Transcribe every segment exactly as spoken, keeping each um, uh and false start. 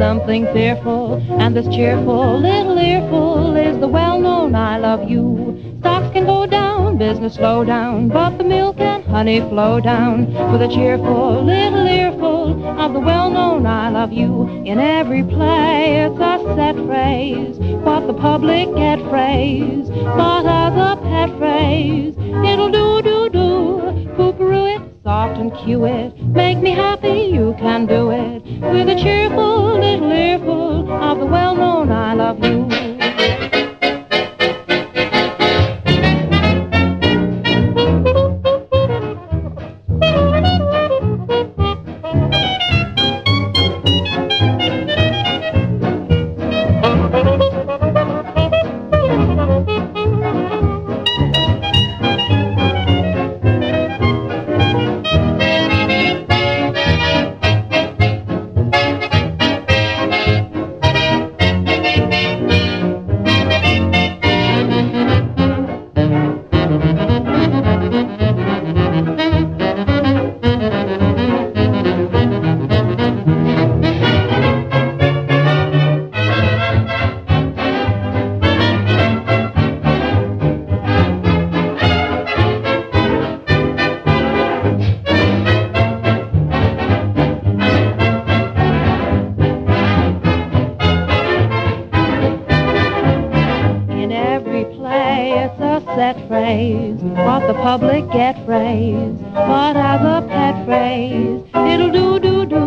something fearful, and this cheerful little earful is the well-known I love you. Stocks can go down, business slow down, but the milk and honey flow down with a cheerful little earful of the well-known I love you. In every play it's a set phrase, what the public get phrase, but as a pet phrase, it'll do, do, do, poo-peroo it, soft and cue it, make me happy, you can do it, with a cheerful little earful of the well-known I love you. Public get phrase, but as a pet phrase, it'll do, do, do.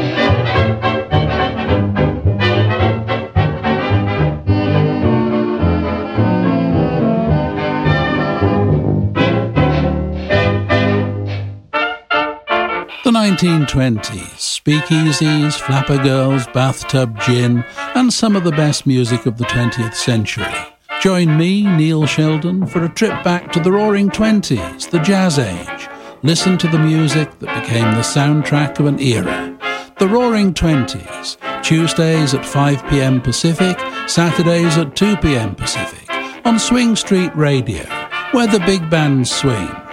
The nineteen twenties, speakeasies, flapper girls, bathtub gin, and some of the best music of the twentieth century. Join me, Neil Sheldon, for a trip back to the Roaring Twenties, the Jazz Age. Listen to the music that became the soundtrack of an era. The Roaring Twenties, Tuesdays at five p.m. Pacific, Saturdays at two p.m. Pacific, on Swing Street Radio, where the big bands swing.